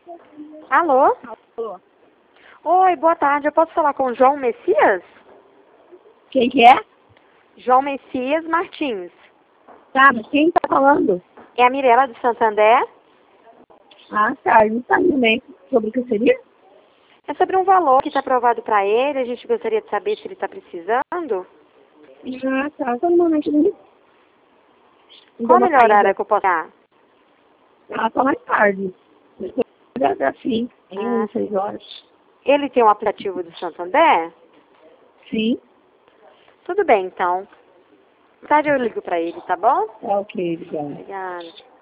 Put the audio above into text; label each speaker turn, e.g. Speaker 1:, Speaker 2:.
Speaker 1: Alô?
Speaker 2: Alô?
Speaker 1: Oi, boa tarde. Eu posso falar com o João Messias?
Speaker 2: Quem que é?
Speaker 1: João Messias Martins.
Speaker 2: Tá, mas quem tá falando?
Speaker 1: É a Mirela de Santander.
Speaker 2: Ah, tá. Ele tá também. Sobre o que seria?
Speaker 1: É sobre um valor que está aprovado para ele. A gente gostaria de saber se ele está precisando.
Speaker 2: Ah, tá. Só no momento dele.
Speaker 1: Qual o melhor horário que eu posso dar?
Speaker 2: Ah, só mais tarde. Depois da fim.
Speaker 1: Ah,
Speaker 2: 6 horas.
Speaker 1: ele tem um aplicativo do Santander?
Speaker 2: Sim.
Speaker 1: Tudo bem, então. Mais tarde eu ligo para ele, tá bom?
Speaker 2: Tá ok, obrigada.
Speaker 1: Obrigada.